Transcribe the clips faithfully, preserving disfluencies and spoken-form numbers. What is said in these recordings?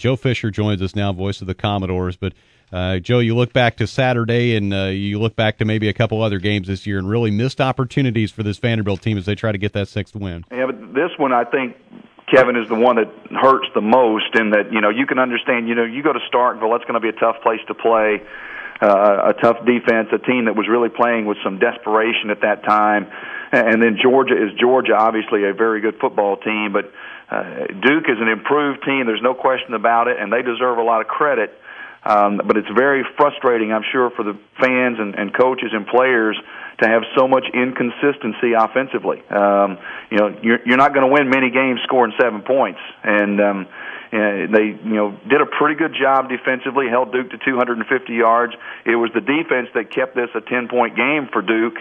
Joe Fisher joins us now, voice of the Commodores. But, uh, Joe, you look back to Saturday and uh, you look back to maybe a couple other games this year and really missed opportunities for this Vanderbilt team as they try to get that sixth win. Yeah, but this one, I think, Kevin, is the one that hurts the most in that, you know, you can understand, you know, you go to Starkville, that's going to be a tough place to play, uh, a tough defense, a team that was really playing with some desperation at that time. And then Georgia is Georgia, obviously a very good football team, but uh, Duke is an improved team, there's no question about it, and they deserve a lot of credit. Um, but it's very frustrating, I'm sure, for the fans and, and coaches and players to have so much inconsistency offensively. Um, you know, you're, you're not going to win many games scoring seven points, and um, and they, you know, did a pretty good job defensively, held Duke to two hundred fifty yards. It was the defense that kept this a ten-point game for Duke.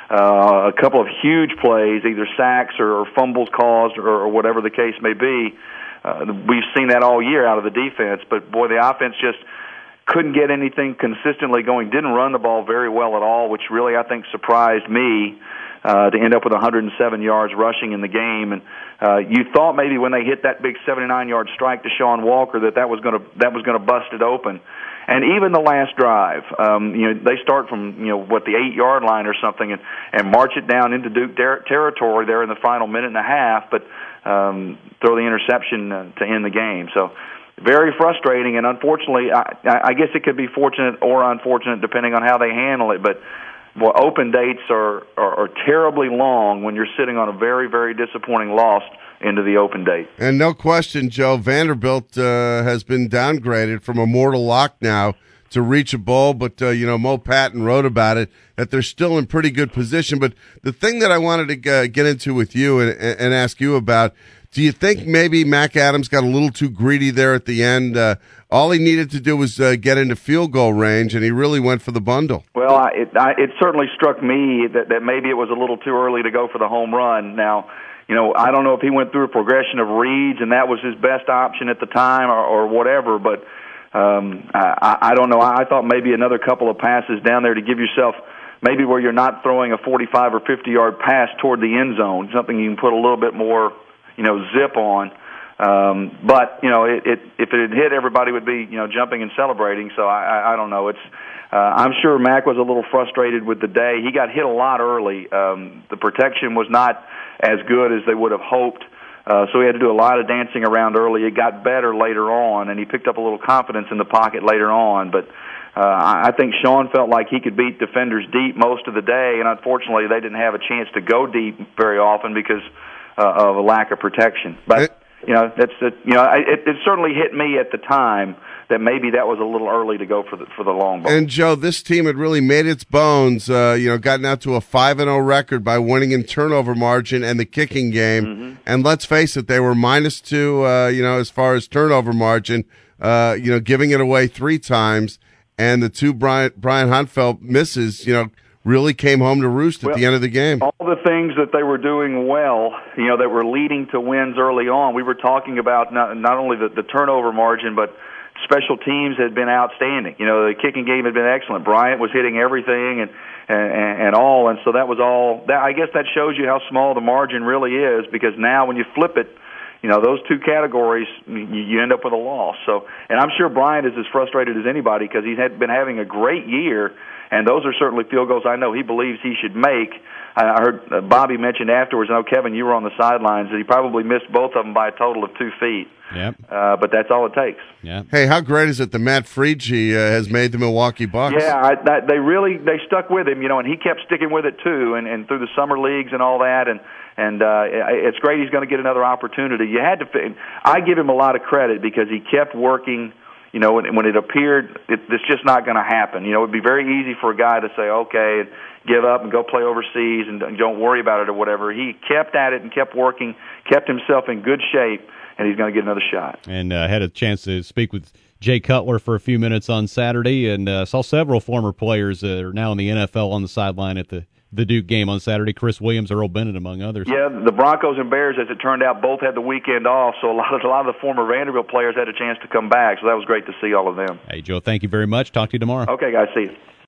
Uh, a couple of huge plays, either sacks or, or fumbles caused, or, or whatever the case may be. Uh, we've seen that all year out of the defense, but boy, the offense just couldn't get anything consistently going, didn't run the ball very well at all, which really, I think, surprised me uh, to end up with one hundred seven yards rushing in the game. And uh, you thought maybe when they hit that big seventy-nine yard strike to Sean Walker that that was going to that was going to bust it open. And even the last drive, um, you know, they start from, you know, what, the eight-yard line or something and, and march it down into Duke ter- territory there in the final minute and a half, but um, throw the interception uh, to end the game. So very frustrating, and unfortunately, I, I guess it could be fortunate or unfortunate depending on how they handle it, but well, open dates are, are, are terribly long when you're sitting on a very, very disappointing loss into the open date. And no question, Joe, Vanderbilt uh, has been downgraded from a mortal lock now to reach a bowl, but, uh, you know, Mo Patton wrote about it, that they're still in pretty good position. But the thing that I wanted to uh, get into with you and, and ask you about, do you think maybe Mac Adams got a little too greedy there at the end? Uh, all he needed to do was uh, get into field goal range, and he really went for the bundle. Well, I, it, I, it certainly struck me that, that maybe it was a little too early to go for the home run. Now, you know, I don't know if he went through a progression of reads and that was his best option at the time or, or whatever, but um, I, I don't know. I thought maybe another couple of passes down there to give yourself maybe where you're not throwing a forty-five or fifty-yard pass toward the end zone, something you can put a little bit more, you know, zip on. Um, but, you know, it, it, if it had hit, everybody would be, you know, jumping and celebrating. So I, I, I don't know. It's, uh, I'm sure Mac was a little frustrated with the day. He got hit a lot early. Um, the protection was not as good as they would have hoped. Uh, so he had to do a lot of dancing around early. It got better later on, and he picked up a little confidence in the pocket later on. But uh, I think Sean felt like he could beat defenders deep most of the day, and unfortunately they didn't have a chance to go deep very often because uh, of a lack of protection. But it, you know, that's it. You know, it, it certainly hit me at the time that maybe that was a little early to go for the for the long ball. And Joe, this team had really made its bones. Uh, you know, gotten out to a five and zero record by winning in turnover margin and the kicking game. Mm-hmm. And let's face it, they were minus two. Uh, you know, as far as turnover margin, uh, you know, giving it away three times, and the two Brian Brian Huntfeld misses. You know, really came home to roost at well, the end of the game. All the things that they were doing well, you know, that were leading to wins early on. We were talking about not, not only the, the turnover margin, but special teams had been outstanding. You know, the kicking game had been excellent. Bryant was hitting everything and and, and all, and so that was all. That, I guess that shows you how small the margin really is, because now when you flip it, you know, those two categories, you, you end up with a loss. So, and I'm sure Bryant is as frustrated as anybody because he's had, been having a great year, and those are certainly field goals I know he believes he should make. I heard Bobby mention afterwards, I know, Kevin, you were on the sidelines, that he probably missed both of them by a total of two feet. Yep. Uh, but that's all it takes. Yeah. Hey, how great is it that Matt Friedge uh, has made the Milwaukee Bucks? Yeah, I, that, they really they stuck with him, you know, and he kept sticking with it too, and, and through the summer leagues and all that, and and uh, it's great he's going to get another opportunity. You had to. I give him a lot of credit because he kept working. You know, when, when it appeared it, it's just not going to happen. You know, it'd be very easy for a guy to say, okay, give up and go play overseas and don't worry about it or whatever. He kept at it and kept working, kept himself in good shape, and he's going to get another shot. And uh, had a chance to speak with Jay Cutler for a few minutes on Saturday, and uh, saw several former players that are now in the N F L on the sideline at the, the Duke game on Saturday. Chris Williams, Earl Bennett, among others. Yeah, the Broncos and Bears, as it turned out, both had the weekend off, so a lot of, a lot of the former Vanderbilt players had a chance to come back, so that was great to see all of them. Hey, Joe, thank you very much. Talk to you tomorrow. Okay, guys, see you.